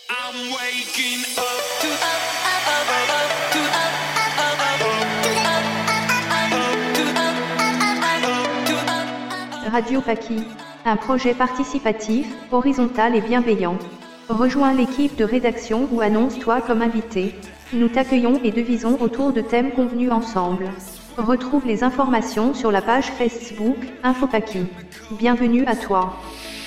I'm waking up Radio Paki, un projet participatif, horizontal et bienveillant. Rejoins l'équipe de rédaction ou annonce-toi comme invité. Nous t'accueillons et devisons autour de thèmes convenus ensemble. Retrouve les informations sur la page Facebook InfoPaki. Bienvenue à toi.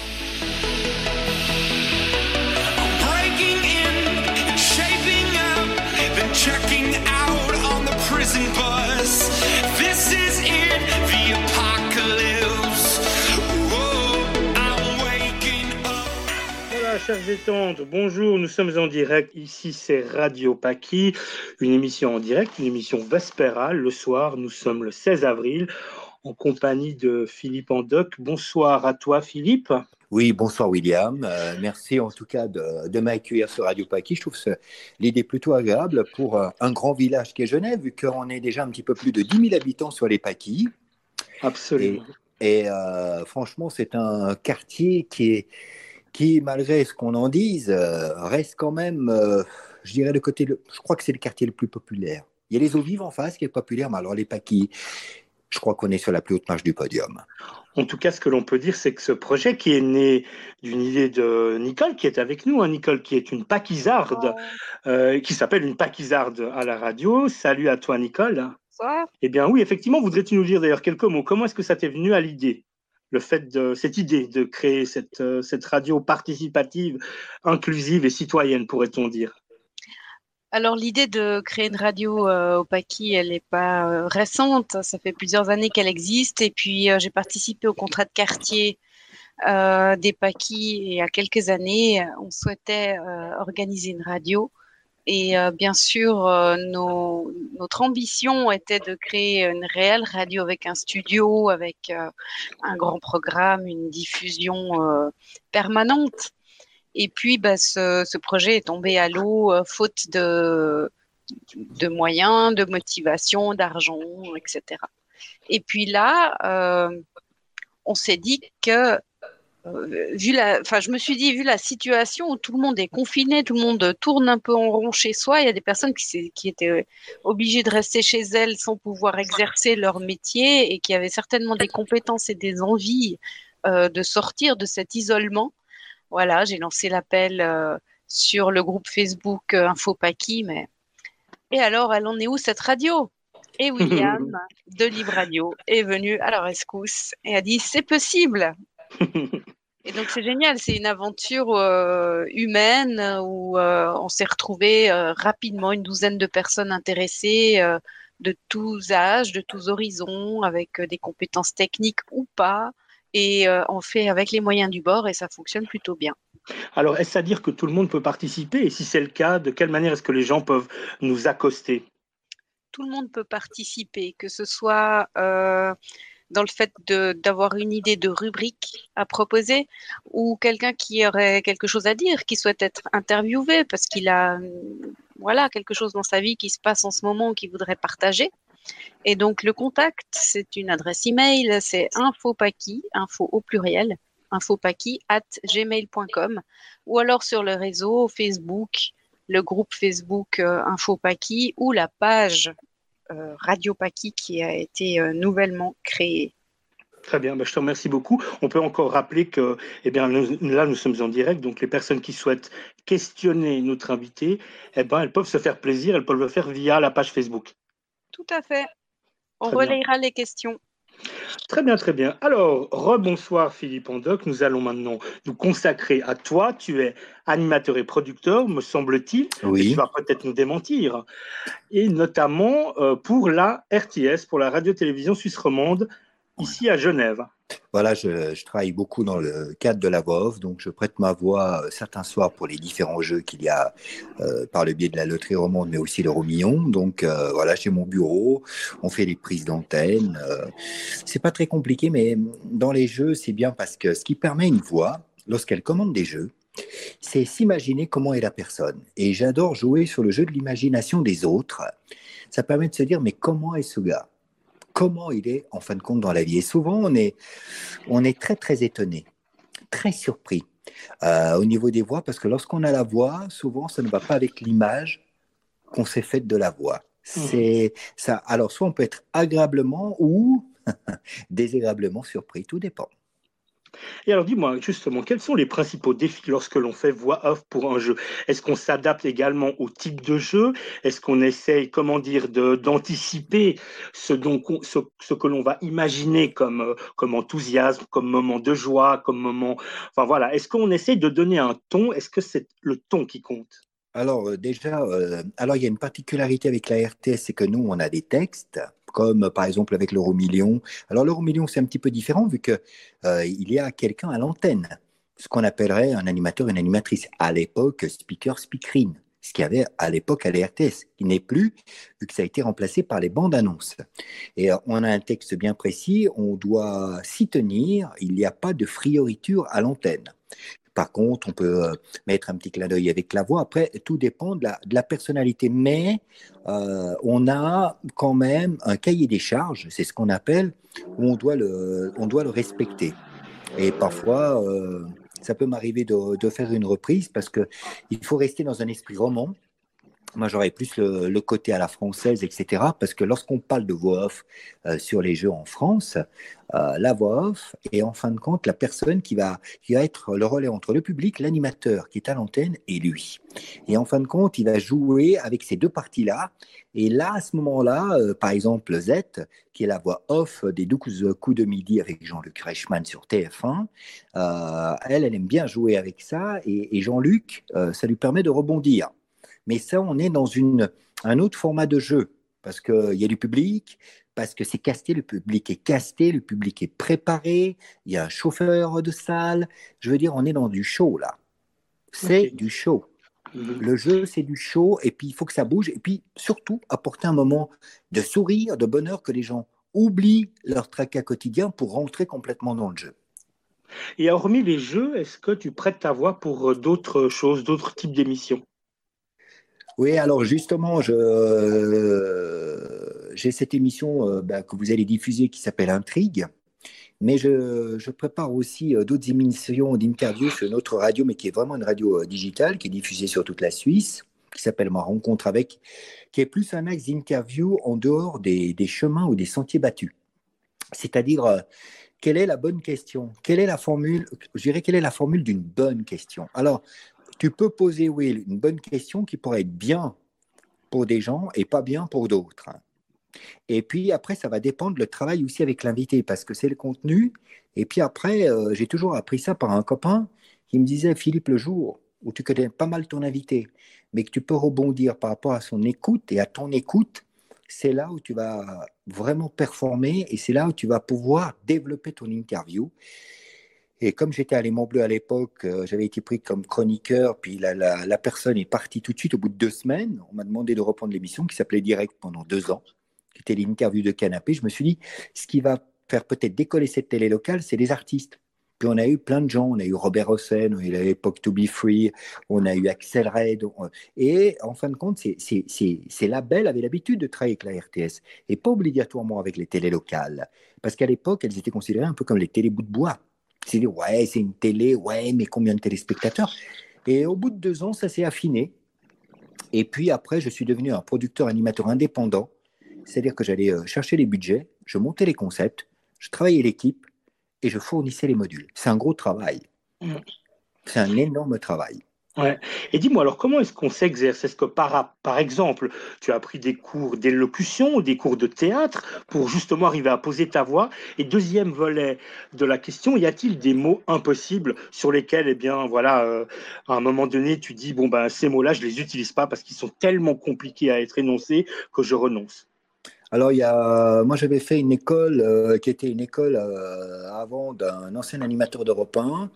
breaking in, shaping up, then checking out on the prison bus. This is it, the apocalypse. Whoa, I'm waking up. Voilà, chers étantes, bonjour, nous sommes en direct, ici c'est Radio Paki, une émission en direct, une émission vespérale, le soir, nous sommes le 16 avril, en compagnie de Philippe Andoc. Bonsoir à toi Philippe. Oui, bonsoir William. Merci en tout cas de m'accueillir sur Radio Paki. Je trouve l'idée plutôt agréable pour un grand village qui est Genève, vu qu'on est déjà un petit peu plus de 10 000 habitants sur les Pakis. Absolument. Et franchement, c'est un quartier qui, malgré ce qu'on en dise, reste quand même, je dirais, je crois que c'est le quartier le plus populaire. Il y a les eaux vives en face qui est populaire, mais alors les Pakis, je crois qu'on est sur la plus haute marche du podium. En tout cas, ce que l'on peut dire, c'est que ce projet qui est né d'une idée de Nicole, qui est avec nous, Nicole, qui est une Pakisarde, qui s'appelle une Pakisarde à la radio. Salut à toi, Nicole. Bonsoir. Eh bien oui, effectivement, voudrais-tu nous dire d'ailleurs quelques mots? Comment est-ce que ça t'est venu à l'idée, cette idée de créer cette radio participative, inclusive et citoyenne, pourrait-on dire? Alors l'idée de créer une radio au Paki, elle n'est pas récente, ça fait plusieurs années qu'elle existe et puis j'ai participé au contrat de quartier des Pakis et il y a quelques années, on souhaitait organiser une radio et bien sûr notre ambition était de créer une réelle radio avec un studio, avec un grand programme, une diffusion permanente. Et puis, ce projet est tombé à l'eau faute de moyens, de motivation, d'argent, etc. Et puis là, on s'est dit que, je me suis dit, vu la situation où tout le monde est confiné, tout le monde tourne un peu en rond chez soi, il y a des personnes qui étaient obligées de rester chez elles sans pouvoir exercer leur métier et qui avaient certainement des compétences et des envies de sortir de cet isolement. Voilà, j'ai lancé l'appel sur le groupe Facebook InfoPaki, Et alors, elle en est où cette radio? Et William, de Libre Radio, est venu à la rescousse et a dit « c'est possible !» Et donc, c'est génial, c'est une aventure humaine où on s'est retrouvés rapidement, une douzaine de personnes intéressées de tous âges, de tous horizons, avec des compétences techniques ou pas. Et on fait avec les moyens du bord et ça fonctionne plutôt bien. Alors, est-ce à dire que tout le monde peut participer? Et si c'est le cas, de quelle manière est-ce que les gens peuvent nous accoster? Tout le monde peut participer, que ce soit dans le fait d'avoir une idée de rubrique à proposer ou quelqu'un qui aurait quelque chose à dire, qui souhaite être interviewé parce qu'il a quelque chose dans sa vie qui se passe en ce moment qu'il voudrait partager. Et donc, le contact, c'est une adresse email, c'est infopaki, info au pluriel, infopaki@gmail.com ou alors sur le réseau Facebook, le groupe Facebook InfoPaki ou la page Radio Paki qui a été nouvellement créée. Très bien, je te remercie beaucoup. On peut encore rappeler que là, nous sommes en direct, donc les personnes qui souhaitent questionner notre invité, elles peuvent se faire plaisir, elles peuvent le faire via la page Facebook. Tout à fait. On Très relayera les questions. Très bien, très bien. Alors, rebonsoir Philippe Andoc, nous allons maintenant nous consacrer à toi. Tu es animateur et producteur, me semble-t-il. Oui. Tu vas peut-être nous démentir. Et notamment pour la RTS, pour la radio-télévision suisse romande, ici à Genève. Voilà, je travaille beaucoup dans le cadre de la voix off, donc je prête ma voix certains soirs pour les différents jeux qu'il y a par le biais de la loterie romande, mais aussi le Romillon. Donc voilà, j'ai mon bureau, on fait les prises d'antenne. C'est pas très compliqué, mais dans les jeux, c'est bien parce que ce qui permet une voix, lorsqu'elle commande des jeux, c'est s'imaginer comment est la personne. Et j'adore jouer sur le jeu de l'imagination des autres. Ça permet de se dire, mais comment est ce gars ? Comment il est en fin de compte dans la vie. Et souvent, on est très, très étonné, très surpris Au niveau des voix, parce que lorsqu'on a la voix, souvent, ça ne va pas avec l'image qu'on s'est faite de la voix. Mhm. C'est ça. Alors, soit on peut être agréablement ou désagréablement surpris, tout dépend. Et alors dis-moi justement, quels sont les principaux défis lorsque l'on fait voix off pour un jeu? Est-ce qu'on s'adapte également au type de jeu? Est-ce qu'on essaye, comment dire, d'anticiper ce que l'on va imaginer comme enthousiasme, comme moment de joie, comme moment... Enfin voilà, est-ce qu'on essaye de donner un ton? Est-ce que c'est le ton qui compte? Alors, déjà, alors il y a une particularité avec la RTS, c'est que nous, on a des textes, comme par exemple avec l'euro-million. Alors, l'euro-million, c'est un petit peu différent vu que il y a quelqu'un à l'antenne, ce qu'on appellerait un animateur, une animatrice. À l'époque, speaker, speakerine, ce qu'il y avait à l'époque à la RTS, qui n'est plus, vu que ça a été remplacé par les bandes annonces. Et on a un texte bien précis, on doit s'y tenir, il n'y a pas de frioriture à l'antenne. Par contre, on peut mettre un petit clin d'œil avec la voix. Après, tout dépend de la personnalité. Mais on a quand même un cahier des charges, c'est ce qu'on appelle, où on doit le respecter. Et parfois, ça peut m'arriver de faire une reprise parce qu'il faut rester dans un esprit roman. Moi, j'aurais plus le côté à la française, etc. Parce que lorsqu'on parle de voix off sur les jeux en France, la voix off est en fin de compte la personne qui va être le relais entre le public, l'animateur qui est à l'antenne et lui. Et en fin de compte, il va jouer avec ces deux parties-là. Et là, à ce moment-là, par exemple, Z, qui est la voix off des 12 coups de midi avec Jean-Luc Reichmann sur TF1, elle aime bien jouer avec ça. Et Jean-Luc, ça lui permet de rebondir. Mais ça, on est dans un autre format de jeu, parce qu'il y a du public, parce que c'est casté, le public est casté, le public est préparé, il y a un chauffeur de salle. Je veux dire, on est dans du show, là. Ok. C'est du show. Mhm. Le jeu, c'est du show, et puis il faut que ça bouge, et puis surtout, apporter un moment de sourire, de bonheur, que les gens oublient leur tracas quotidien pour rentrer complètement dans le jeu. Et hormis les jeux, est-ce que tu prêtes ta voix pour d'autres choses, d'autres types d'émissions? Oui, alors justement, j'ai cette émission que vous allez diffuser qui s'appelle Intrigue, mais je prépare aussi d'autres émissions d'interviews sur notre radio, mais qui est vraiment une radio digitale, qui est diffusée sur toute la Suisse, qui s'appelle Ma Rencontre avec, qui est plus un axe d'interview en dehors des chemins ou des sentiers battus. C'est-à-dire, quelle est la bonne question? Quelle est la formule? Je dirais, quelle est la formule d'une bonne question? Alors, tu peux poser, oui, une bonne question qui pourrait être bien pour des gens et pas bien pour d'autres. Et puis après, ça va dépendre le travail aussi avec l'invité parce que c'est le contenu. Et puis après, j'ai toujours appris ça par un copain qui me disait, Philippe, le jour où tu connais pas mal ton invité, mais que tu peux rebondir par rapport à son écoute et à ton écoute, c'est là où tu vas vraiment performer et c'est là où tu vas pouvoir développer ton interview. Et comme j'étais à Léman Bleu à l'époque, j'avais été pris comme chroniqueur, puis la personne est partie tout de suite au bout de 2 semaines. On m'a demandé de reprendre l'émission qui s'appelait Direct pendant 2 ans, qui était l'interview de Canapé. Je me suis dit, ce qui va faire peut-être décoller cette télé locale, c'est les artistes. Puis on a eu plein de gens, on a eu Robert Hossein, on a eu à l'époque To Be Free, on a eu Axel Red. Et en fin de compte, ces labels avaient l'habitude de travailler avec la RTS, et pas obligatoirement avec les télés locales. Parce qu'à l'époque, elles étaient considérées un peu comme les télés bouts de bois. C'est dit, ouais, c'est une télé, ouais, mais combien de téléspectateurs? Et au bout de 2 ans, ça s'est affiné. Et puis après, je suis devenu un producteur animateur indépendant. C'est-à-dire que j'allais chercher les budgets, je montais les concepts, je travaillais l'équipe et je fournissais les modules. C'est un gros travail. Mm. C'est un énorme travail. Ouais. Et dis-moi alors, comment est-ce qu'on s'exerce? Est-ce que par exemple, tu as pris des cours d'élocution ou des cours de théâtre pour justement arriver à poser ta voix? Et deuxième volet de la question, y a-t-il des mots impossibles sur lesquels, eh bien, voilà, à un moment donné, tu dis, bon, ben, ces mots-là, je les utilise pas parce qu'ils sont tellement compliqués à être énoncés que je renonce. Alors, moi, j'avais fait une école qui était une école avant d'un ancien animateur d'Europe 1,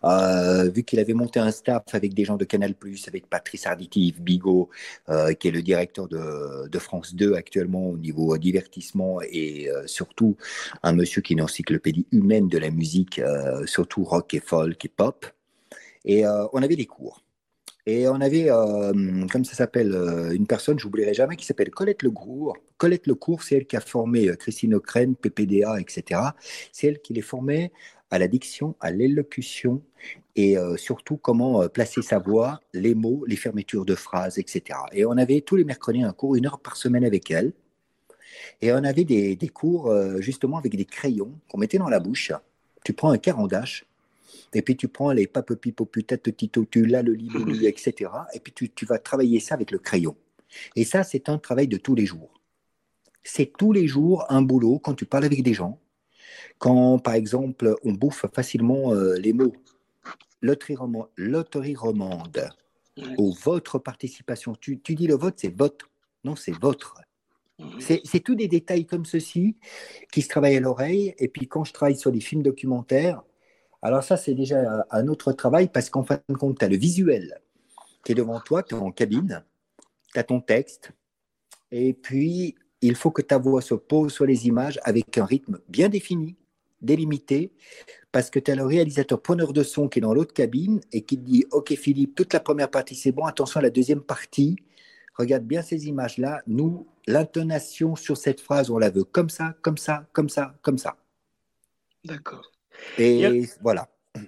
vu qu'il avait monté un staff avec des gens de Canal+, avec Patrice Arditi, Yves Bigot, qui est le directeur de France 2 actuellement au niveau divertissement, et surtout un monsieur qui est une encyclopédie humaine de la musique, surtout rock et folk et pop. Et on avait des cours. Et on avait, comme ça s'appelle, une personne, je n'oublierai jamais, qui s'appelle Colette Lecourt. Colette Lecourt, c'est elle qui a formé Christine O'Krent, PPDA, etc. C'est elle qui les formait à la diction, à l'élocution et surtout comment placer sa voix, les mots, les fermetures de phrases, etc. Et on avait tous les mercredis un cours, 1 heure par semaine avec elle. Et on avait des cours justement avec des crayons qu'on mettait dans la bouche. Tu prends un carandache, et puis tu prends les papepipopu, tatotitotu, là, le li, etc. Et puis tu vas travailler ça avec le crayon. Et ça, c'est un travail de tous les jours. C'est tous les jours un boulot quand tu parles avec des gens. Quand, par exemple, on bouffe facilement les mots loterie romande ou votre participation. Tu dis le vote, c'est votre. Non, c'est votre. C'est tous des détails comme ceci qui se travaillent à l'oreille. Et puis quand je travaille sur des films documentaires, alors ça, c'est déjà un autre travail parce qu'en fin de compte, tu as le visuel qui est devant toi, tu es en cabine, tu as ton texte, et puis il faut que ta voix se pose sur les images avec un rythme bien défini, délimité, parce que tu as le réalisateur preneur de son qui est dans l'autre cabine et qui te dit « Ok Philippe, toute la première partie c'est bon, attention à la deuxième partie, regarde bien ces images-là, nous, l'intonation sur cette phrase, on la veut comme ça, comme ça, comme ça, comme ça. » D'accord. Et voilà.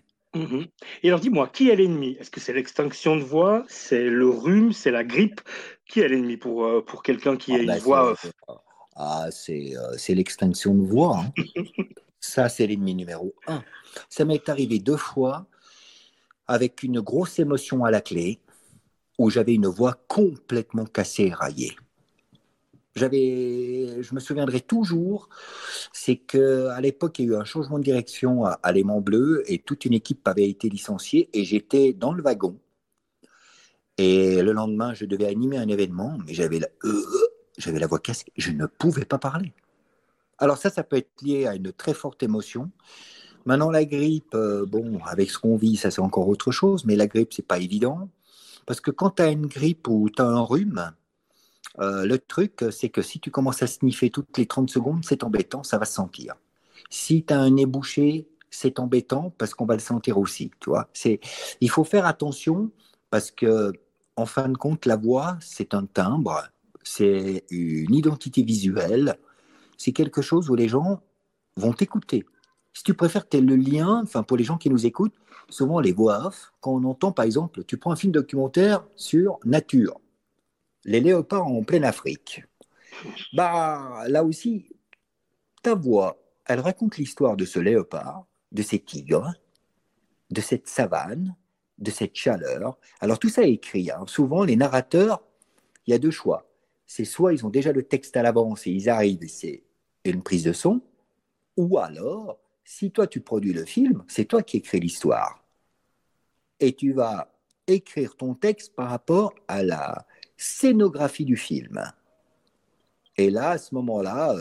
Et alors dis-moi, qui est l'ennemi? Est-ce que c'est l'extinction de voix? C'est le rhume? C'est la grippe? Qui est l'ennemi pour quelqu'un qui a une voix c'est l'extinction de voix. Hein. Ça, c'est l'ennemi numéro 1. Ça m'est arrivé 2 fois avec une grosse émotion à la clé où j'avais une voix complètement cassée et raillée. Je me souviendrai toujours, c'est qu'à l'époque, il y a eu un changement de direction à l'Aimant Bleu et toute une équipe avait été licenciée et j'étais dans le wagon. Et le lendemain, je devais animer un événement, mais j'avais la voix cassée, je ne pouvais pas parler. Alors ça peut être lié à une très forte émotion. Maintenant, la grippe, bon, avec ce qu'on vit, ça c'est encore autre chose, mais la grippe, c'est pas évident. Parce que quand tu as une grippe ou tu as un rhume, le truc, c'est que si tu commences à sniffer toutes les 30 secondes, c'est embêtant, ça va se sentir. Si tu as un nez bouché, c'est embêtant parce qu'on va le sentir aussi, tu vois. Il faut faire attention parce que, en fin de compte, la voix, c'est un timbre, c'est une identité visuelle, c'est quelque chose où les gens vont t'écouter. Si tu préfères, tu le lien, enfin pour les gens qui nous écoutent, souvent les voix off, quand on entend par exemple, tu prends un film documentaire sur nature, les léopards en pleine Afrique. Bah là aussi, ta voix, elle raconte l'histoire de ce léopard, de ces tigres, de cette savane, de cette chaleur. Alors tout ça est écrit. Hein. Souvent, les narrateurs, il y a 2 choix. C'est soit ils ont déjà le texte à l'avance et ils arrivent et c'est une prise de son, ou alors, si toi tu produis le film, c'est toi qui écris l'histoire. Et tu vas écrire ton texte par rapport à la scénographie du film. Et là, à ce moment-là,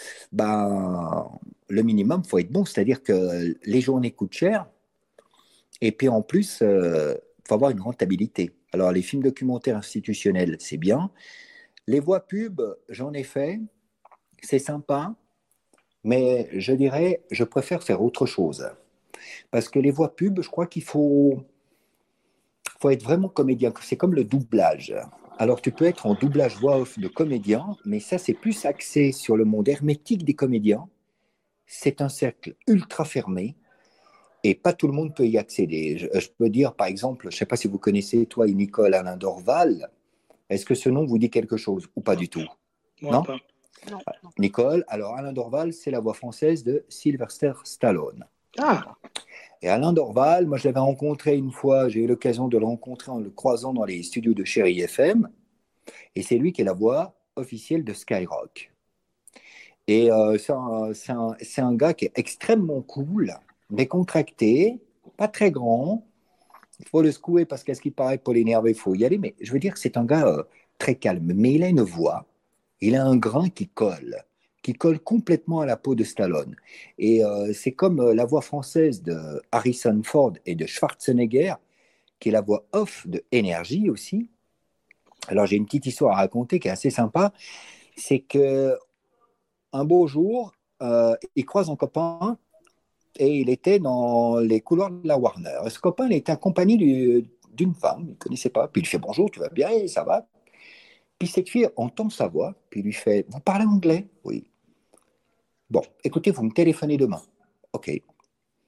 le minimum, il faut être bon, c'est-à-dire que les journées coûtent cher, et puis en plus, il faut avoir une rentabilité. Alors, les films documentaires institutionnels, c'est bien. Les voix pub, j'en ai fait, c'est sympa, mais je dirais, je préfère faire autre chose. Parce que les voix pub, je crois qu'il faut être vraiment comédien. C'est comme le doublage. Alors, tu peux être en doublage voix off de comédien, mais ça, c'est plus axé sur le monde hermétique des comédiens. C'est un cercle ultra fermé et pas tout le monde peut y accéder. Je peux dire, par exemple, je ne sais pas si vous connaissez, toi et Nicole Alain Dorval. Est-ce que ce nom vous dit quelque chose ou pas du tout? Moi, non pas. Non. Nicole, alors Alain Dorval, c'est la voix française de Sylvester Stallone. Ah. Et Alain Dorval, moi je l'avais rencontré une fois, j'ai eu l'occasion de le rencontrer en le croisant dans les studios de Chéri FM, et c'est lui qui est la voix officielle de Skyrock. Et c'est un gars qui est extrêmement cool, décontracté, pas très grand. Il faut le secouer parce qu'à ce qui paraît, pour l'énerver, il faut y aller. Mais je veux dire que c'est un gars très calme. Mais il a une voix, il a un grain qui colle complètement à la peau de Stallone. Et c'est comme la voix française de Harrison Ford et de Schwarzenegger, qui est la voix off de Énergie aussi. Alors j'ai une petite histoire à raconter qui est assez sympa. C'est que un beau jour, il croise un copain et il était dans les couloirs de la Warner. Et ce copain, il était accompagné d'une femme, il ne connaissait pas. Puis il lui fait bonjour, tu vas bien, et ça va. Puis cette fille entend sa voix, puis il lui fait, vous parlez anglais? Oui. Bon, écoutez, vous me téléphonez demain. OK.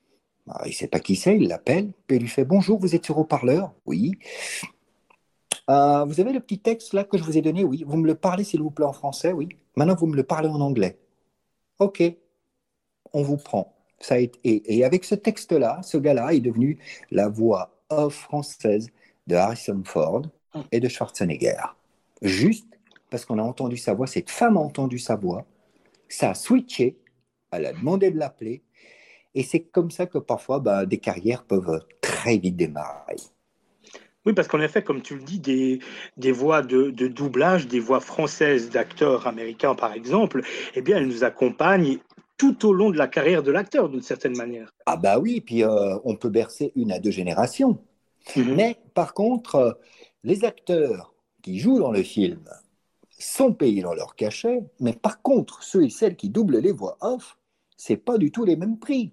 Alors, il ne sait pas qui c'est, il l'appelle, puis il lui fait bonjour, vous êtes sur haut-parleur? Oui. Vous avez le petit texte là que je vous ai donné? Oui. Vous me le parlez s'il vous plaît en français? Oui. Maintenant, vous me le parlez en anglais. Ok, on vous prend. Et avec ce texte-là, ce gars-là est devenu la voix off française de Harrison Ford et de Schwarzenegger. Juste parce qu'on a entendu sa voix, cette femme a entendu sa voix, ça a switché, elle a demandé de l'appeler, et c'est comme ça que parfois des carrières peuvent très vite démarrer. Oui, parce qu'en effet, comme tu le dis, des voix de doublage, des voix françaises d'acteurs américains, par exemple, eh bien, elles nous accompagnent tout au long de la carrière de l'acteur, d'une certaine manière. Ah bah oui, puis on peut bercer 1 à 2 générations. Mais par contre, les acteurs qui jouent dans le film sont payés dans leur cachet, mais par contre, ceux et celles qui doublent les voix off, c'est pas du tout les mêmes prix.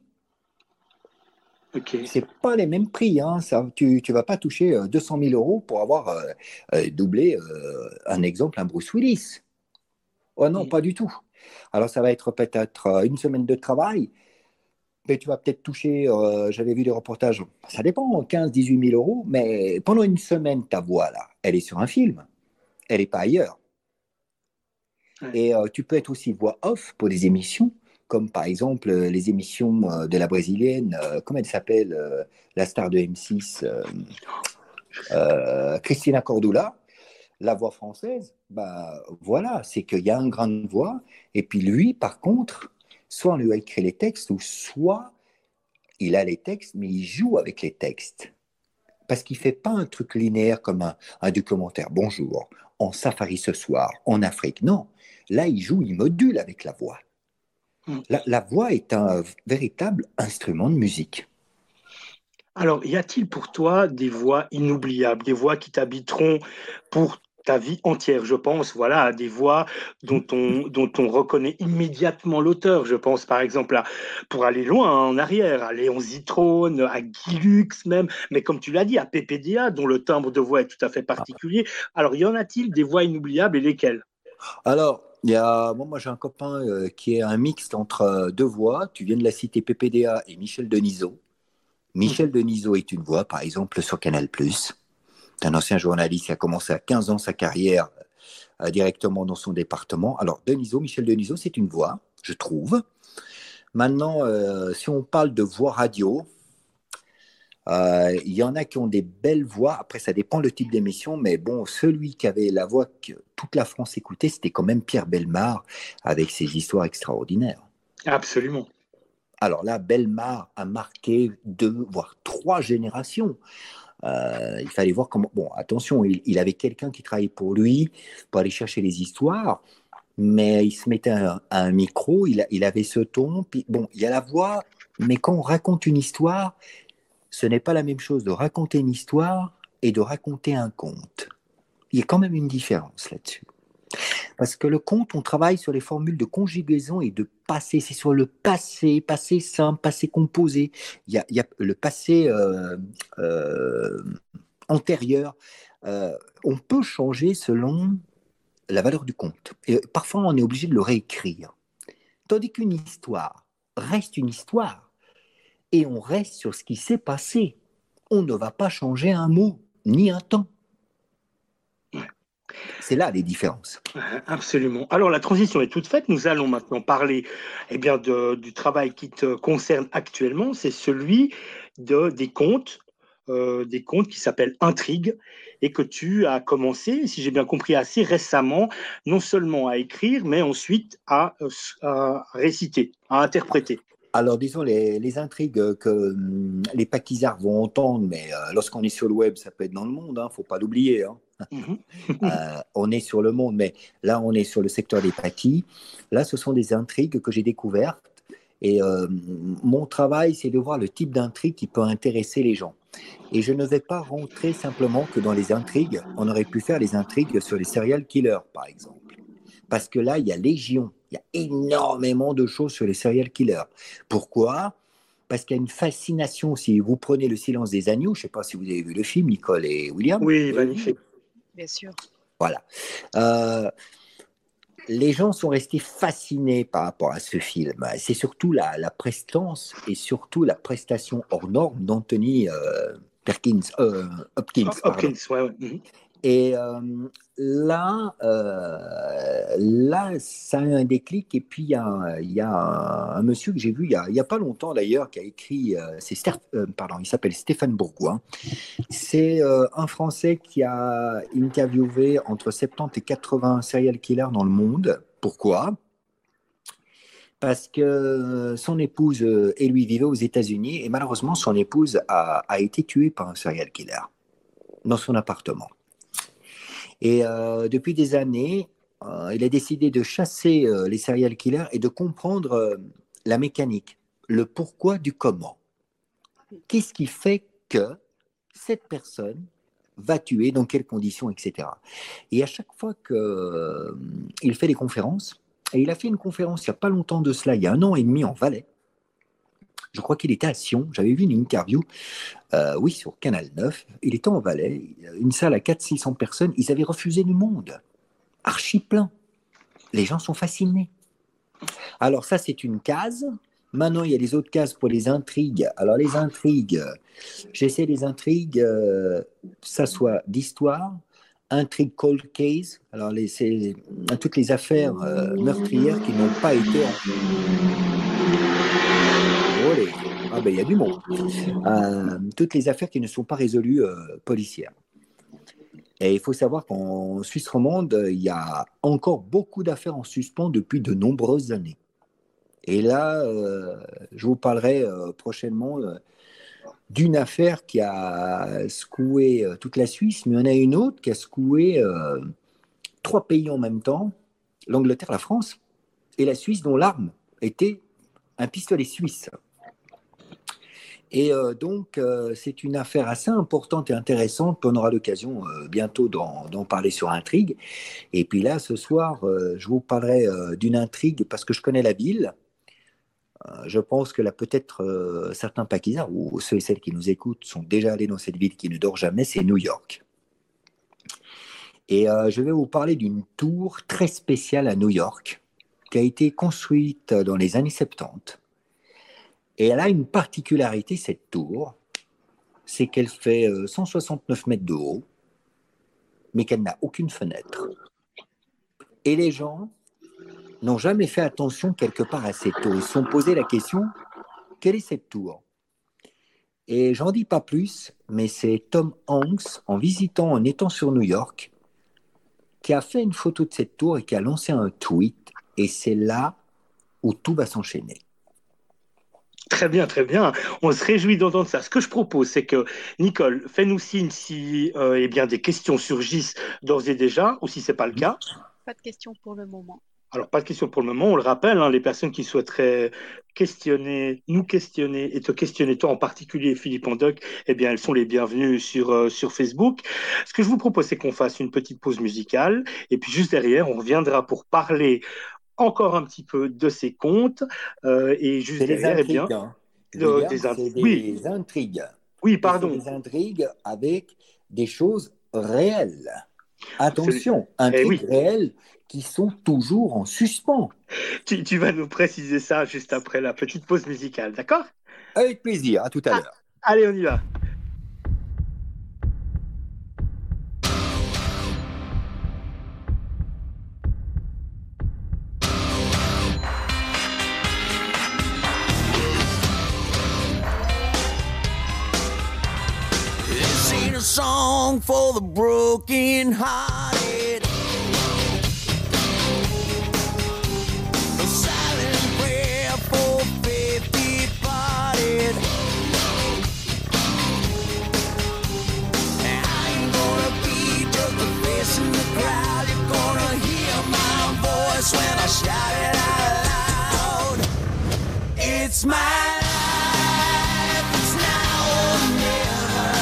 Okay. C'est pas les mêmes prix. Hein. Ça, tu vas pas toucher 200 000 euros pour avoir doublé, un exemple, un Bruce Willis. Oh non, pas du tout. Alors ça va être peut-être 1 semaine de travail, mais tu vas peut-être toucher, j'avais vu des reportages, ça dépend, 15-18 000 euros, mais pendant 1 semaine, ta voix là, elle est sur un film, elle n'est pas ailleurs. Ouais. Et tu peux être aussi voix off pour des émissions, comme par exemple les émissions de la brésilienne, comment elle s'appelle, la star de M6, Cristina Cordula, la voix française, voilà, c'est qu'il y a un grain de voix, et puis lui, par contre, soit on lui a écrit les textes, ou soit il a les textes, mais il joue avec les textes. Parce qu'il ne fait pas un truc linéaire comme un documentaire. Bonjour, en safari ce soir, en Afrique. Non, là, il joue, il module avec la voix. La voix est un véritable instrument de musique. Alors, y a-t-il pour toi des voix inoubliables, des voix qui t'habiteront pour ta vie entière? Je pense, voilà, à des voix dont on reconnaît immédiatement l'auteur. Je pense, par exemple, pour aller loin en arrière, à Léon Zitrone, à Guy Lux même, mais comme tu l'as dit, à PPDA, dont le timbre de voix est tout à fait particulier. Alors, y en a-t-il des voix inoubliables et lesquelles? Alors, moi j'ai un copain qui est un mixte entre 2 voix. Tu viens de la citer, PPDA et Michel Denisot. Michel Denisot est une voix, par exemple, sur Canal+. C'est un ancien journaliste qui a commencé à 15 ans sa carrière directement dans son département. Alors, Michel Denisot, c'est une voix, je trouve. Maintenant, si on parle de voix radio, il y en a qui ont des belles voix. Après, ça dépend le type d'émission, mais bon, celui qui avait la voix que toute la France écoutait, c'était quand même Pierre Bellemare, avec ses histoires extraordinaires. Absolument. Alors là, Bellemare a marqué 2, voire 3 générations. Il fallait voir comment... Bon, attention, il avait quelqu'un qui travaillait pour lui, pour aller chercher les histoires, mais il se mettait à un micro, il avait ce ton, puis bon, il y a la voix, mais quand on raconte une histoire, ce n'est pas la même chose de raconter une histoire et de raconter un conte. Il y a quand même une différence là-dessus. Parce que le conte, on travaille sur les formules de conjugaison et de passé. C'est sur le passé simple, passé composé. Il y a le passé antérieur. On peut changer selon la valeur du conte. Et parfois, on est obligé de le réécrire. Tandis qu'une histoire reste une histoire. Et on reste sur ce qui s'est passé. On ne va pas changer un mot, ni un temps. C'est là les différences. Absolument. Alors la transition est toute faite. Nous allons maintenant parler du travail qui te concerne actuellement. C'est celui des contes qui s'appellent Intrigue et que tu as commencé, si j'ai bien compris, assez récemment, non seulement à écrire, mais ensuite à réciter, à interpréter. Alors, disons, les intrigues que les paquisards vont entendre, mais lorsqu'on est sur le web, ça peut être dans le monde, faut pas l'oublier. On est sur le monde, mais là, on est sur le secteur des paquis. Là, ce sont des intrigues que j'ai découvertes. Et mon travail, c'est de voir le type d'intrigue qui peut intéresser les gens. Et je ne vais pas rentrer simplement que dans les intrigues. On aurait pu faire les intrigues sur les serial killers, par exemple. Parce que là, il y a légion. Il y a énormément de choses sur les serial killers. Pourquoi ? Parce qu'il y a une fascination. Si vous prenez Le Silence des agneaux, je ne sais pas si vous avez vu le film, Nicole et William. Oui, magnifique. Bien sûr. Voilà. les gens sont restés fascinés par rapport à ce film. C'est surtout la prestance et surtout la prestation hors norme d'Anthony Hopkins. Hopkins, ouais. Et là, ça a un déclic. Et puis, il y a un monsieur que j'ai vu il y a pas longtemps d'ailleurs, qui a écrit, il s'appelle Stéphane Bourgoin. C'est un Français qui a interviewé entre 70 et 80 serial killers dans le monde. Pourquoi ? Parce que son épouse et lui vivaient aux États-Unis et malheureusement, son épouse a été tuée par un serial killer dans son appartement. Et depuis des années, il a décidé de chasser les serial killers et de comprendre la mécanique, le pourquoi du comment. Qu'est-ce qui fait que cette personne va tuer, dans quelles conditions, etc. Et à chaque fois qu'il fait des conférences, et il a fait une conférence il n'y a pas longtemps de cela, il y a 1 an et demi en Valais, je crois qu'il était à Sion, j'avais vu une interview, sur Canal 9, il était en Valais, une salle à 400-600 personnes, ils avaient refusé du monde, archi plein. Les gens sont fascinés. Alors ça, c'est une case. Maintenant, il y a les autres cases pour les intrigues. Alors les intrigues, j'essaie des intrigues, ça soit d'histoire, intrigue cold case, alors c'est toutes les affaires meurtrières qui n'ont pas été... il y a du monde. Toutes les affaires qui ne sont pas résolues policières. Et il faut savoir qu'en Suisse romande, il y a encore beaucoup d'affaires en suspens depuis de nombreuses années. Et là, je vous parlerai prochainement d'une affaire qui a secoué toute la Suisse, mais il y en a une autre qui a secoué 3 pays en même temps, l'Angleterre, la France et la Suisse, dont l'arme était un pistolet suisse. Et donc, c'est une affaire assez importante et intéressante. On aura l'occasion bientôt d'en parler sur Intrigue. Et puis là, ce soir, je vous parlerai d'une intrigue parce que je connais la ville. Je pense que là, peut-être certains Paquisards ou ceux et celles qui nous écoutent sont déjà allés dans cette ville qui ne dort jamais, c'est New York. Et je vais vous parler d'une tour très spéciale à New York qui a été construite dans les années 70. Et elle a une particularité, cette tour, c'est qu'elle fait 169 mètres de haut, mais qu'elle n'a aucune fenêtre. Et les gens n'ont jamais fait attention quelque part à cette tour. Ils se sont posé la question, quelle est cette tour ? Et j'en dis pas plus, mais c'est Tom Hanks, en étant sur New York, qui a fait une photo de cette tour et qui a lancé un tweet. Et c'est là où tout va s'enchaîner. Très bien, très bien. On se réjouit d'entendre ça. Ce que je propose, c'est que, Nicole, fais-nous signe si des questions surgissent d'ores et déjà, ou si ce n'est pas le cas. Pas de questions pour le moment. Alors, pas de questions pour le moment. On le rappelle, les personnes qui souhaiteraient nous questionner et te questionner, toi en particulier, Philippe Andoc, elles sont les bienvenues sur Facebook. Ce que je vous propose, c'est qu'on fasse une petite pause musicale. Et puis, juste derrière, on reviendra pour parler encore un petit peu de ces contes et juste derrière, des intrigues. Oui, pardon. Des intrigues avec des choses réelles. Attention, intrigues réelles qui sont toujours en suspens. Tu vas nous préciser ça juste après la petite pause musicale, d'accord ? Avec plaisir, à tout à l'heure. Allez, on y va. Song for the broken hearted, a silent prayer for faith departed. I ain't gonna be just a face in the crowd. You're gonna hear my voice when I shout it out loud. It's my life, it's now or never.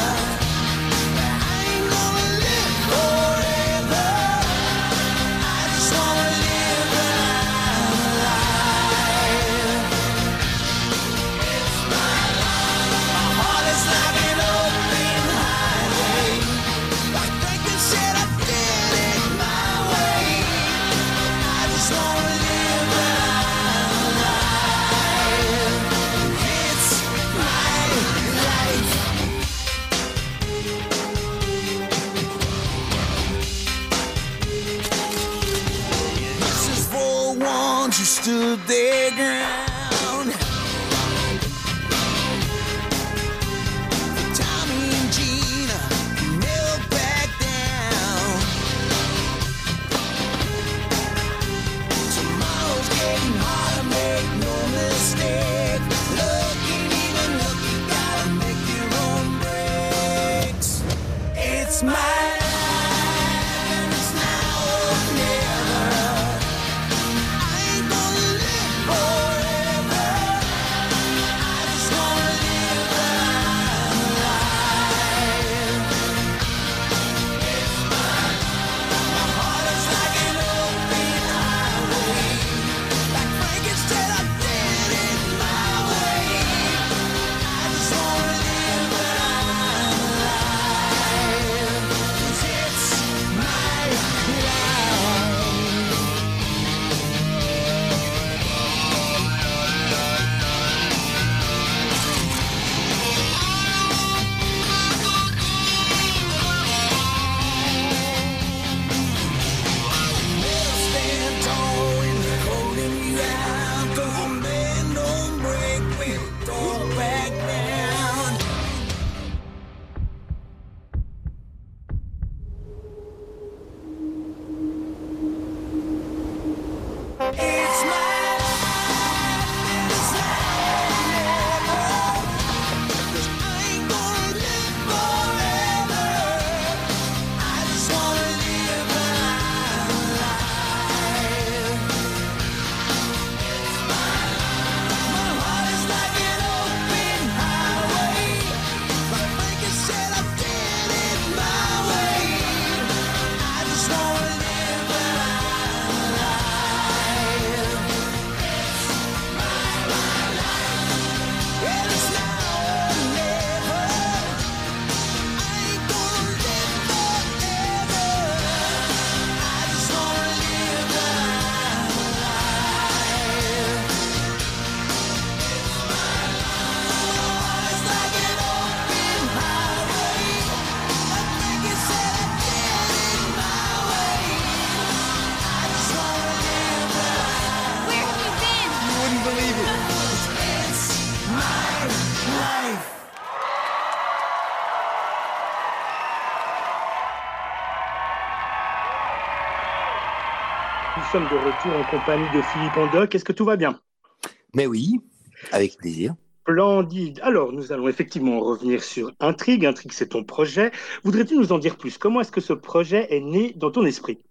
once you stood their ground. Tommy and Gina never back down. Tomorrow's getting harder, make no mistake. Looking, even looking, gotta make your own breaks. It's my Nous sommes de retour en compagnie de Philippe Andoc. Est-ce que tout va bien? Mais oui, avec plaisir. Splendide. Alors, nous allons effectivement revenir sur Intrigue. Intrigue, c'est ton projet. Voudrais-tu nous en dire plus? Comment est-ce que ce projet est né dans ton esprit?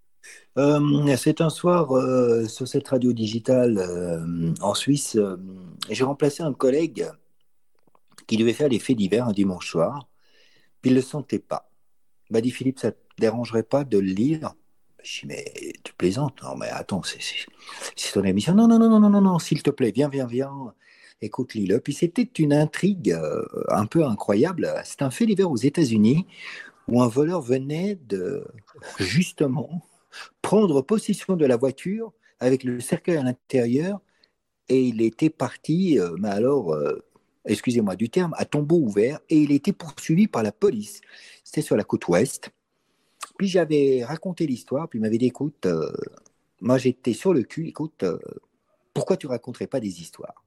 C'est un soir sur cette radio digitale en Suisse. J'ai remplacé un collègue qui devait faire les faits divers un dimanche soir. Puis il ne le sentait pas. Il m'a dit, Philippe, ça ne te dérangerait pas de le lire? Je dis, mais tu plaisantes? Non, mais attends, c'est ton émission. Non, non, non, non, non, non, non, s'il te plaît, viens, viens, viens. Écoute, lis-le. Puis c'était une intrigue un peu incroyable. C'est un fait divers aux États-Unis où un voleur venait de, justement, prendre possession de la voiture avec le cercueil à l'intérieur et il était parti, mais alors, excusez-moi du terme, à tombeau ouvert et il était poursuivi par la police. C'était sur la côte ouest. Puis j'avais raconté l'histoire, puis il m'avait dit, écoute, moi j'étais sur le cul, écoute, pourquoi tu raconterais pas des histoires?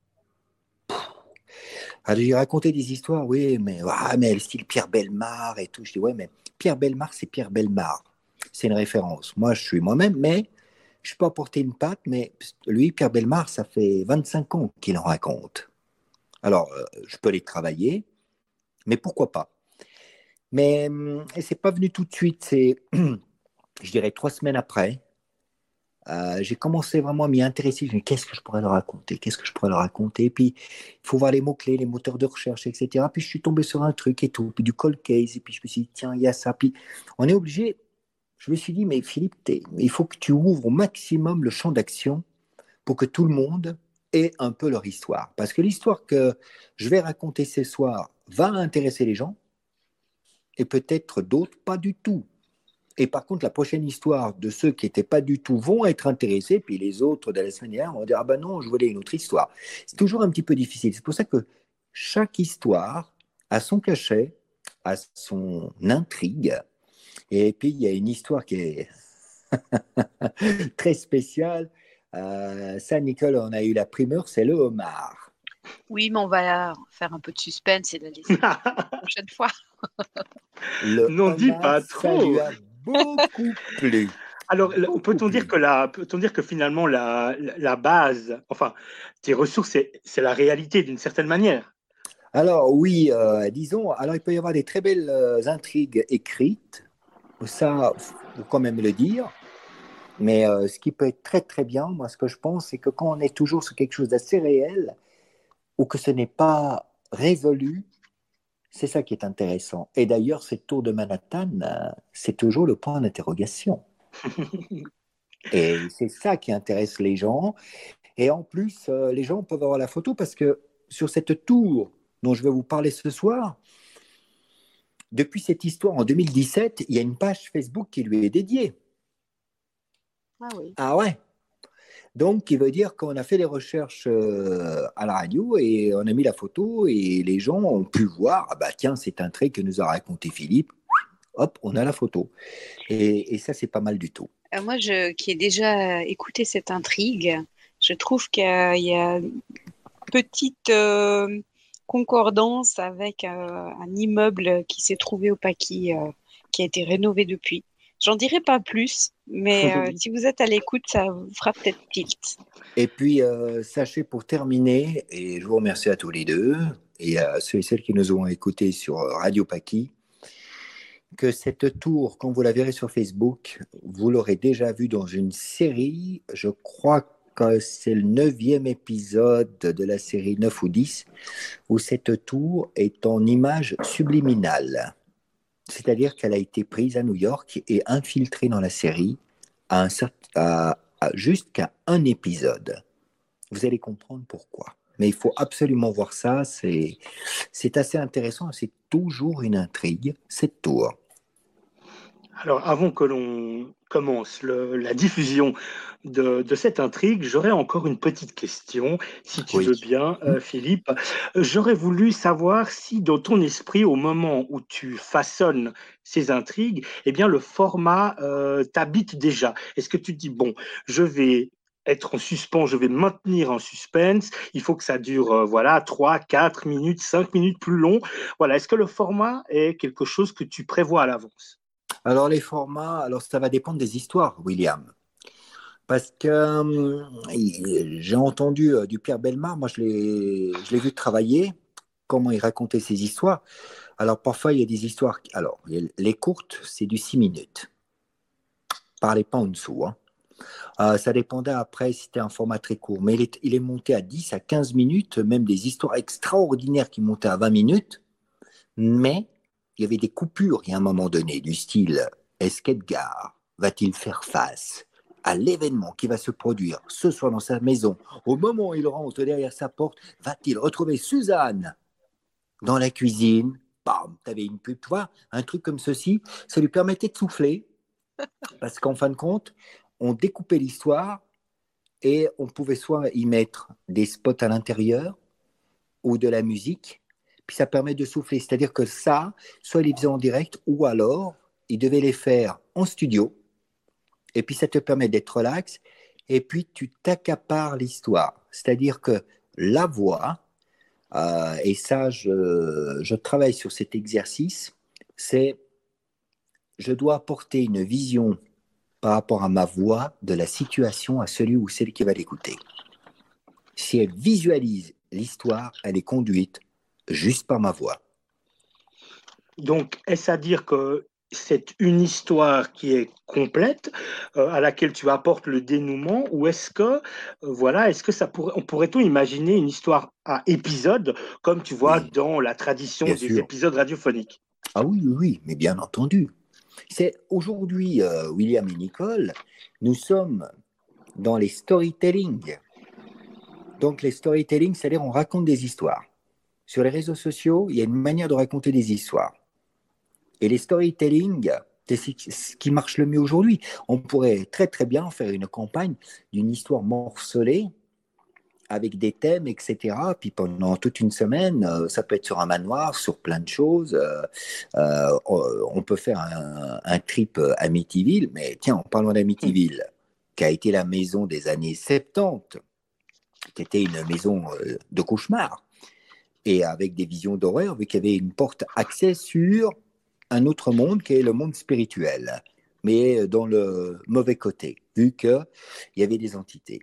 Alors j'ai raconté des histoires, oui, mais le style Pierre Bellemare et tout. Je dis, ouais, mais Pierre Bellemare, c'est Pierre Bellemare. C'est une référence. Moi, je suis moi-même, mais je peux apporter une patte, mais lui, Pierre Bellemare, ça fait 25 ans qu'il en raconte. Alors, je peux les travailler, mais pourquoi pas? Mais c'est pas venu tout de suite, c'est, je dirais, 3 semaines après. J'ai commencé vraiment à m'y intéresser. Je me dis, qu'est-ce que je pourrais leur raconter? Qu'est-ce que je pourrais leur raconter? Puis, il faut voir les mots-clés, les moteurs de recherche, etc. Puis, je suis tombé sur un truc et tout. Puis, du cold case. Et puis, je me suis dit, tiens, il y a ça. Puis, on est obligé. Je me suis dit, mais Philippe, il faut que tu ouvres au maximum le champ d'action pour que tout le monde ait un peu leur histoire. Parce que l'histoire que je vais raconter ce soir va intéresser les gens et peut-être d'autres pas du tout. Et par contre, la prochaine histoire de ceux qui n'étaient pas du tout vont être intéressés, puis les autres de la semaine dernière vont dire « Ah ben non, je voulais une autre histoire ». C'est toujours un petit peu difficile. C'est pour ça que chaque histoire a son cachet, a son intrigue. Et puis, il y a une histoire qui est très spéciale. Ça, Nicole, on a eu la primeur, c'est le homard. Oui, mais on va faire un peu de suspense et la laisser pour la prochaine fois. Le N'en dis homard, pas ça lui trop. a beaucoup plu. Alors, Beaucoup plu. peut-on dire que finalement la base, enfin, tes ressources, c'est la réalité d'une certaine manière. Alors oui, disons, alors il peut y avoir des très belles intrigues écrites, ça, faut quand même le dire. Mais ce qui peut être très très bien, moi ce que je pense, c'est que quand on est toujours sur quelque chose d'assez réel, ou que ce n'est pas résolu, c'est ça qui est intéressant. Et d'ailleurs, cette tour de Manhattan, c'est toujours le point d'interrogation. Et c'est ça qui intéresse les gens. Et en plus, les gens peuvent avoir la photo parce que sur cette tour dont je vais vous parler ce soir, depuis cette histoire en 2017, il y a une page Facebook qui lui est dédiée. Ah oui. Ah ouais. Donc, qui veut dire qu'on a fait les recherches à la radio et on a mis la photo et les gens ont pu voir, ah bah tiens, c'est un trait que nous a raconté Philippe. Hop, on a la photo. Et ça, c'est pas mal du tout. Moi, qui ai déjà écouté cette intrigue, je trouve qu'il y a une petite concordance avec un immeuble qui s'est trouvé au Paquis, qui a été rénové depuis. J'en dirai pas plus, mais si vous êtes à l'écoute, ça vous fera peut-être tilt. Et puis, sachez pour terminer, et je vous remercie à tous les deux, et à ceux et celles qui nous ont écoutés sur Radio Paquis, que cette tour, quand vous la verrez sur Facebook, vous l'aurez déjà vue dans une série, je crois que c'est le 9e épisode de la série 9 ou 10, où cette tour est en image subliminale. C'est-à-dire qu'elle a été prise à New York et infiltrée dans la série jusqu'à un épisode. Vous allez comprendre pourquoi. Mais il faut absolument voir ça, c'est assez intéressant, c'est toujours une intrigue, cette tour. Alors, avant que l'on commence la diffusion de cette intrigue, j'aurais encore une petite question, si tu veux bien, Philippe. J'aurais voulu savoir si dans ton esprit, au moment où tu façonnes ces intrigues, eh bien, le format t'habite déjà. Est-ce que tu te dis, bon, je vais être en suspens, je vais maintenir en suspense, il faut que ça dure, 3, 4 minutes, 5 minutes plus long. Voilà, est-ce que le format est quelque chose que tu prévois à l'avance? Alors les formats, alors ça va dépendre des histoires, William. Parce que j'ai entendu du Pierre Bellemare, moi je l'ai vu travailler, comment il racontait ses histoires. Alors parfois il y a des histoires, alors les courtes c'est du 6 minutes. Parlez pas en dessous. Ça dépendait après si c'était un format très court. Mais il est monté à 10, à 15 minutes, même des histoires extraordinaires qui montaient à 20 minutes. Mais il y avait des coupures, il y a un moment donné, du style « Est-ce qu'Edgar va-t-il faire face à l'événement qui va se produire ce soir dans sa maison? Au moment où il rentre derrière sa porte, va-t-il retrouver Suzanne dans la cuisine ?» Bam, t'avais une pub, tu vois, un truc comme ceci. Ça lui permettait de souffler, parce qu'en fin de compte, on découpait l'histoire et on pouvait soit y mettre des spots à l'intérieur ou de la musique. Puis ça permet de souffler. C'est-à-dire que ça, soit il les faisait en direct ou alors il devait les faire en studio. Et puis ça te permet d'être relax. Et puis tu t'accapares l'histoire. C'est-à-dire que la voix, et ça je travaille sur cet exercice, c'est je dois apporter une vision par rapport à ma voix de la situation à celui ou celle qui va l'écouter. Si elle visualise l'histoire, elle est conduite juste par ma voix. Donc, est-ce à dire que c'est une histoire qui est complète, à laquelle tu apportes le dénouement, ou est-ce que, pourrait-on imaginer une histoire à épisodes, comme tu vois dans la tradition bien des sûr. épisodes radiophoniques? Ah oui, mais bien entendu. C'est aujourd'hui, William et Nicole, nous sommes dans les storytelling. Donc les storytelling, c'est-à-dire on raconte des histoires. Sur les réseaux sociaux, il y a une manière de raconter des histoires. Et les storytelling, c'est ce qui marche le mieux aujourd'hui. On pourrait très très bien faire une campagne d'une histoire morcelée avec des thèmes, etc. Puis pendant toute une semaine, ça peut être sur un manoir, sur plein de choses. On peut faire un trip Amityville. Mais tiens, en parlant d'Amityville, qui a été la maison des années 70, qui était une maison de cauchemar, et avec des visions d'horreur, vu qu'il y avait une porte accès sur un autre monde qui est le monde spirituel, mais dans le mauvais côté, vu qu'il y avait des entités.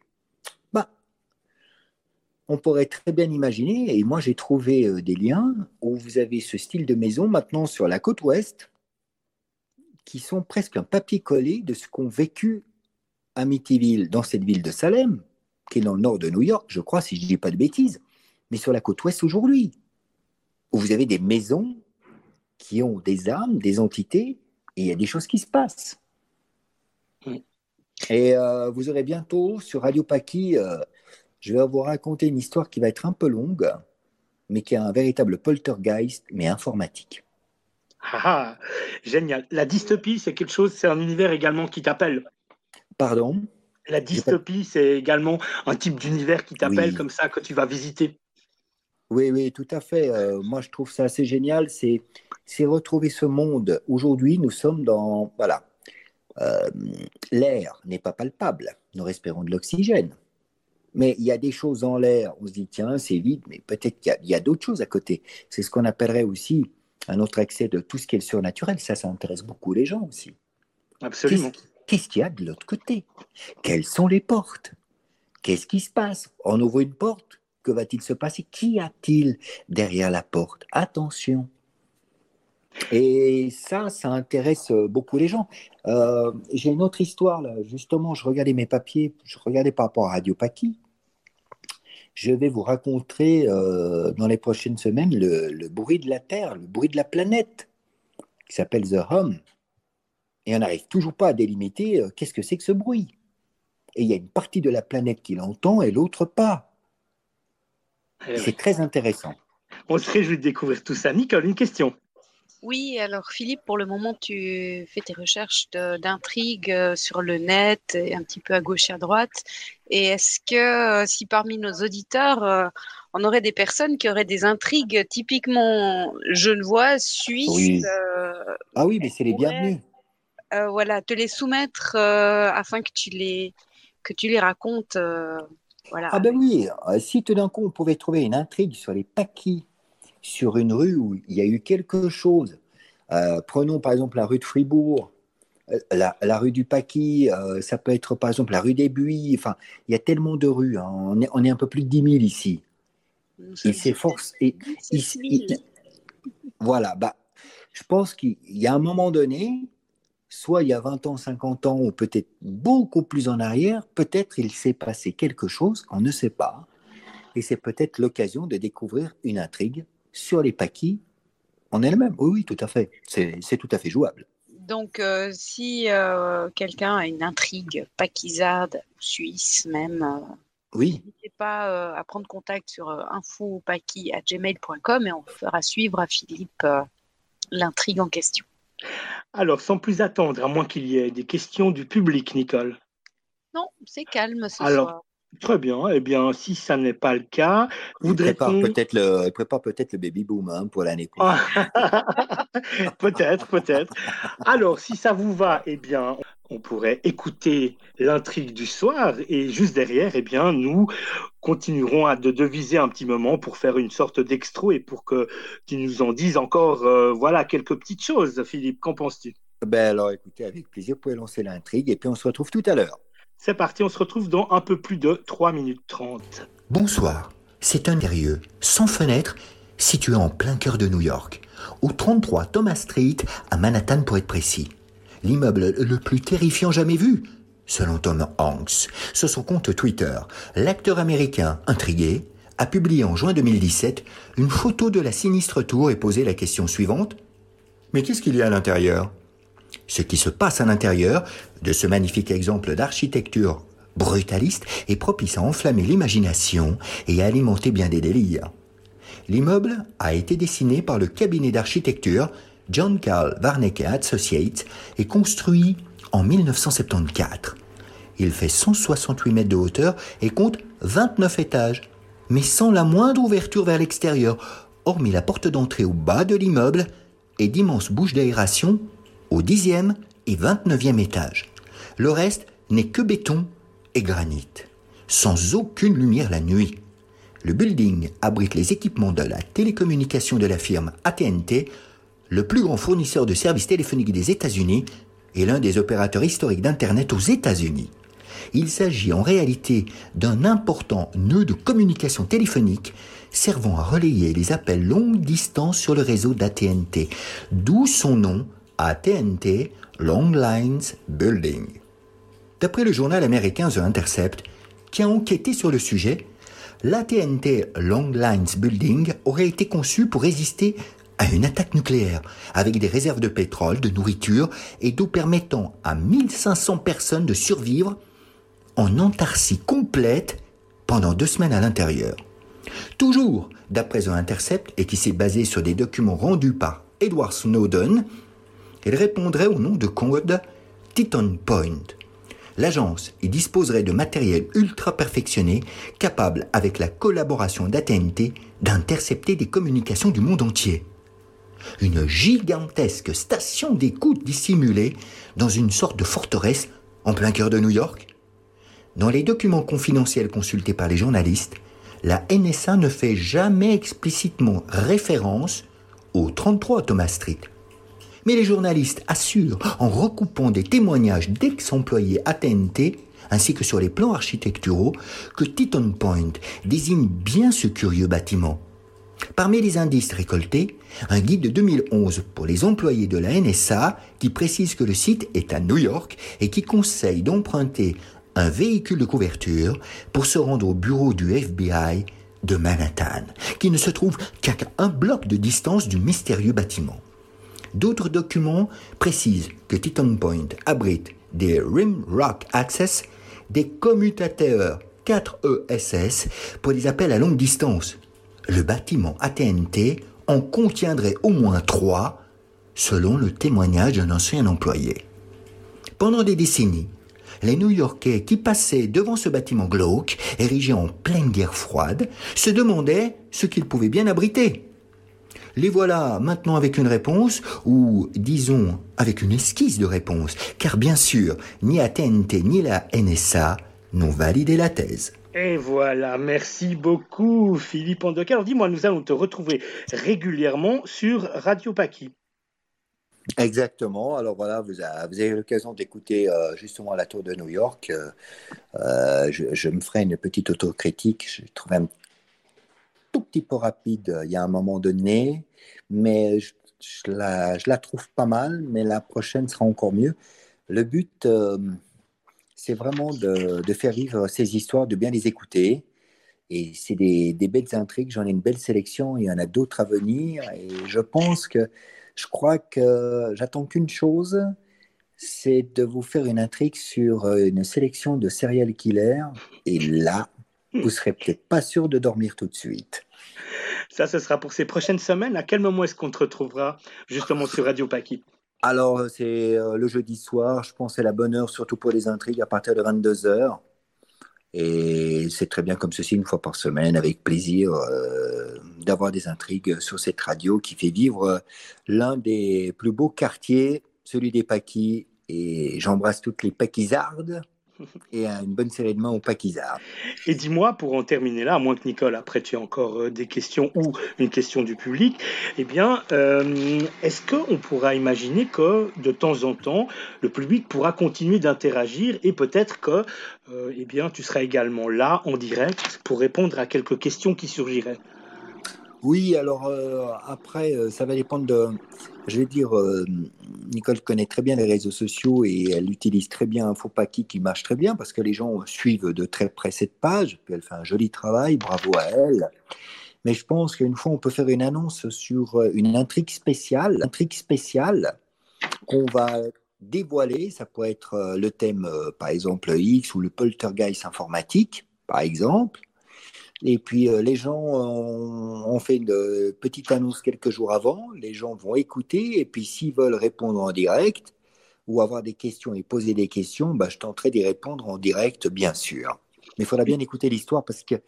On pourrait très bien imaginer, et moi j'ai trouvé des liens où vous avez ce style de maison maintenant sur la côte ouest, qui sont presque un papier-collé de ce qu'ont vécu Amityville dans cette ville de Salem, qui est dans le nord de New York, je crois, si je ne dis pas de bêtises, mais sur la côte ouest aujourd'hui, où vous avez des maisons qui ont des âmes, des entités, et il y a des choses qui se passent. Et vous aurez bientôt sur Radio Paki, je vais vous raconter une histoire qui va être un peu longue, mais qui a un véritable poltergeist, mais informatique. Ah, génial. La dystopie, c'est quelque chose, c'est un univers également qui t'appelle. Pardon ? La dystopie, c'est également un type d'univers qui t'appelle comme ça que tu vas visiter. Oui, tout à fait. Moi, je trouve ça assez génial. C'est retrouver ce monde. Aujourd'hui, nous sommes dans... Voilà. L'air n'est pas palpable. Nous respirons de l'oxygène. Mais il y a des choses en l'air. On se dit, tiens, c'est vide, mais peut-être qu'il y a d'autres choses à côté. C'est ce qu'on appellerait aussi un autre accès de tout ce qui est le surnaturel. Ça intéresse beaucoup les gens aussi. Absolument. Qu'est-ce qu'il y a de l'autre côté ? Quelles sont les portes ? Qu'est-ce qui se passe ? On ouvre une porte. Que va-t-il se passer ? Qu'y a-t-il derrière la porte ? Attention. Et ça intéresse beaucoup les gens. J'ai une autre histoire, là. Justement, je regardais mes papiers, je regardais par rapport à Radio Paki. Je vais vous raconter dans les prochaines semaines le bruit de la Terre, le bruit de la planète, qui s'appelle The Hum. Et on n'arrive toujours pas à délimiter qu'est-ce que c'est que ce bruit. Et il y a une partie de la planète qui l'entend et l'autre pas. C'est très intéressant. On se réjouit de découvrir tout ça. Nicole, une question. Oui, alors Philippe, pour le moment, tu fais tes recherches d'intrigues sur le net, et un petit peu à gauche et à droite. Et est-ce que si parmi nos auditeurs, on aurait des personnes qui auraient des intrigues typiquement genevoises, suisses Oui. Ah oui, mais c'est les bienvenus. Voilà, te les soumettre afin que tu les racontes. Voilà. Ah ben oui, si tout d'un coup on pouvait trouver une intrigue sur les Pakis, sur une rue où il y a eu quelque chose, prenons par exemple la rue de Fribourg, la rue du Paki, ça peut être par exemple la rue des Buis, enfin il y a tellement de rues, hein. On est un peu plus de 10 000 ici. Il s'efforce. Voilà, je pense qu'il y a un moment donné, soit il y a 20 ans, 50 ans, ou peut-être beaucoup plus en arrière, peut-être il s'est passé quelque chose qu'on ne sait pas. Et c'est peut-être l'occasion de découvrir une intrigue sur les Pakis en elle-même. Oui, tout à fait. C'est tout à fait jouable. Donc, si quelqu'un a une intrigue pakisarde, suisse même, oui. N'hésitez pas à prendre contact sur infopaki@gmail.com et on fera suivre à Philippe l'intrigue en question. Alors, sans plus attendre, à moins qu'il y ait des questions du public, Nicole. Non, c'est calme ce soir. Très bien. Eh bien, si ça n'est pas le cas, il prépare peut-être le baby boom pour l'année prochaine. Peut-être. Alors, si ça vous va, eh bien, on pourrait écouter l'intrigue du soir et juste derrière, eh bien, nous continuerons de deviser un petit moment pour faire une sorte d'extro et pour que tu nous en dises encore, voilà, quelques petites choses. Philippe, qu'en penses-tu ? Alors, écoutez, avec plaisir, vous pouvez lancer l'intrigue et puis on se retrouve tout à l'heure. C'est parti, on se retrouve dans un peu plus de 3 minutes 30. Bonsoir, c'est un mystérieux, sans fenêtre, situé en plein cœur de New York, au 33 Thomas Street, à Manhattan pour être précis. L'immeuble le plus terrifiant jamais vu, selon Tom Hanks. Sur son compte Twitter, l'acteur américain, intrigué, a publié en juin 2017 une photo de la sinistre tour et posé la question suivante. Mais qu'est-ce qu'il y a à l'intérieur ? Ce qui se passe à l'intérieur de ce magnifique exemple d'architecture brutaliste est propice à enflammer l'imagination et à alimenter bien des délires. L'immeuble a été dessiné par le cabinet d'architecture John Carl Warnecke Associates et construit en 1974. Il fait 168 mètres de hauteur et compte 29 étages, mais sans la moindre ouverture vers l'extérieur, hormis la porte d'entrée au bas de l'immeuble et d'immenses bouches d'aération au 10e et 29e étage. Le reste, n'est que béton et granit, sans aucune lumière la nuit. Le building abrite les équipements de la télécommunication de la firme AT&T, le plus grand fournisseur de services téléphoniques des États-Unis et l'un des opérateurs historiques d'Internet aux États-Unis. Il s'agit en réalité d'un important nœud de communication téléphonique servant à relayer les appels longue distance sur le réseau d'AT&T, d'où son nom AT&T Long Lines Building. D'après le journal américain The Intercept, qui a enquêté sur le sujet, l'AT&T Long Lines Building aurait été conçu pour résister à une attaque nucléaire, avec des réserves de pétrole, de nourriture et d'eau permettant à 1500 personnes de survivre en autarcie complète pendant 2 semaines à l'intérieur. Toujours d'après The Intercept et qui s'est basé sur des documents rendus par Edward Snowden, elle répondrait au nom de code Titan Point. L'agence y disposerait de matériel ultra perfectionné, capable, avec la collaboration d'AT&T, d'intercepter des communications du monde entier. Une gigantesque station d'écoute dissimulée dans une sorte de forteresse en plein cœur de New York. Dans les documents confidentiels consultés par les journalistes, la NSA ne fait jamais explicitement référence au 33 Thomas Street. Mais les journalistes assurent, en recoupant des témoignages d'ex-employés AT&T, ainsi que sur les plans architecturaux, que Titan Point désigne bien ce curieux bâtiment. Parmi les indices récoltés, un guide de 2011 pour les employés de la NSA qui précise que le site est à New York et qui conseille d'emprunter un véhicule de couverture pour se rendre au bureau du FBI de Manhattan, qui ne se trouve qu'à un bloc de distance du mystérieux bâtiment. D'autres documents précisent que Titan Point abrite des Rimrock Access, des commutateurs 4ESS pour les appels à longue distance. Le bâtiment AT&T en contiendrait au moins 3, selon le témoignage d'un ancien employé. Pendant des décennies, les New-Yorkais qui passaient devant ce bâtiment glauque, érigé en pleine guerre froide, se demandaient ce qu'il pouvait bien abriter. Les voilà maintenant avec une réponse, ou disons avec une esquisse de réponse, car bien sûr, ni AT&T ni la NSA n'ont validé la thèse. Et voilà, merci beaucoup Philippe Andoca. Alors dis-moi, nous allons te retrouver régulièrement sur Radio Paki. Exactement. Alors voilà, vous avez l'occasion d'écouter justement la tour de New York. Je me ferai une petite autocritique. Je trouve un tout petit peu rapide il y a un moment donné, mais je la trouve pas mal, mais la prochaine sera encore mieux. Le but, c'est vraiment de faire vivre ces histoires, de bien les écouter. Et c'est des belles intrigues, j'en ai une belle sélection, il y en a d'autres à venir. Et je crois que j'attends qu'une chose, c'est de vous faire une intrigue sur une sélection de serial killers. Et là, vous ne serez peut-être pas sûr de dormir tout de suite. Ça, ce sera pour ces prochaines semaines. À quel moment est-ce qu'on te retrouvera justement sur Radio Paki ? Alors, c'est le jeudi soir, je pense que c'est la bonne heure, surtout pour les intrigues, à partir de 22h. Et c'est très bien comme ceci, une fois par semaine, avec plaisir d'avoir des intrigues sur cette radio qui fait vivre l'un des plus beaux quartiers, celui des Pakis. Et j'embrasse toutes les Pakisardes et une bonne série de mains aux Pakisards. Et dis-moi, pour en terminer là, à moins que Nicole, après tu aies encore des questions ou une question du public, eh bien, est-ce qu'on pourra imaginer que de temps en temps, le public pourra continuer d'interagir et peut-être que eh bien, tu seras également là en direct pour répondre à quelques questions qui surgiraient? Oui, alors après, ça va dépendre de... Je vais dire, Nicole connaît très bien les réseaux sociaux et elle utilise très bien Infopaki qui marche très bien parce que les gens suivent de très près cette page, puis elle fait un joli travail, bravo à elle. Mais je pense qu'une fois, on peut faire une annonce sur une intrigue spéciale qu'on va dévoiler. Ça peut être le thème, par exemple, X ou le poltergeist informatique, par exemple. Et puis, les gens ont fait une petite annonce quelques jours avant. Les gens vont écouter. Et puis, s'ils veulent répondre en direct ou avoir des questions et poser des questions, bah, je tenterai d'y répondre en direct, bien sûr. Mais il faudra bien écouter l'histoire parce qu'elle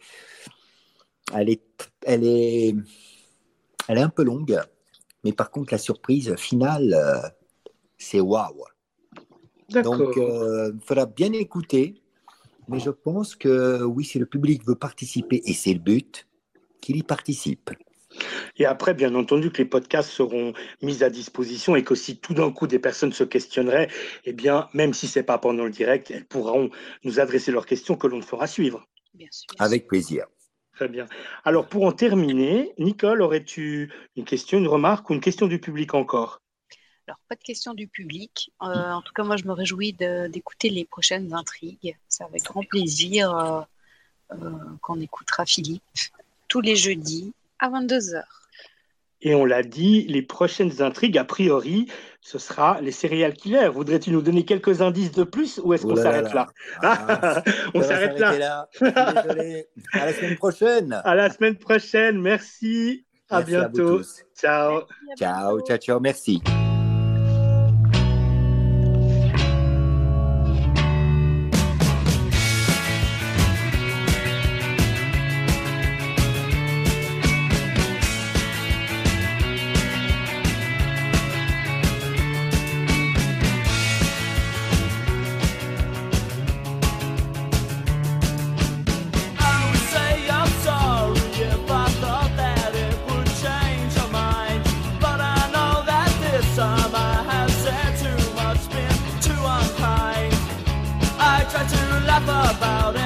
est un peu longue. Mais par contre, la surprise finale, c'est waouh. D'accord. Donc, il faudra bien écouter. Mais je pense que oui, si le public veut participer, et c'est le but, qu'il y participe. Et après, bien entendu, que les podcasts seront mis à disposition et que si tout d'un coup des personnes se questionneraient, eh bien, même si c'est pas pendant le direct, elles pourront nous adresser leurs questions que l'on fera suivre. Bien sûr. Avec plaisir. Très bien. Alors, pour en terminer, Nicole, aurais-tu une question, une remarque ou une question du public encore? Alors, pas de questions du public. En tout cas, moi, je me réjouis d'écouter les prochaines intrigues. C'est avec grand plaisir qu'on écoutera Philippe tous les jeudis à 22h. Et on l'a dit, les prochaines intrigues, a priori, ce sera les serial killers. Voudrais-tu nous donner quelques indices de plus ou est-ce qu'on s'arrête là? On s'arrête là. Je suis désolé. À la semaine prochaine. À la semaine prochaine. Merci. À Merci à vous bientôt. tous. Ciao. Ciao. Merci. I would say I'm sorry if I thought that it would change your mind. But I know that this time I have said too much, been too unkind. I try to laugh about it.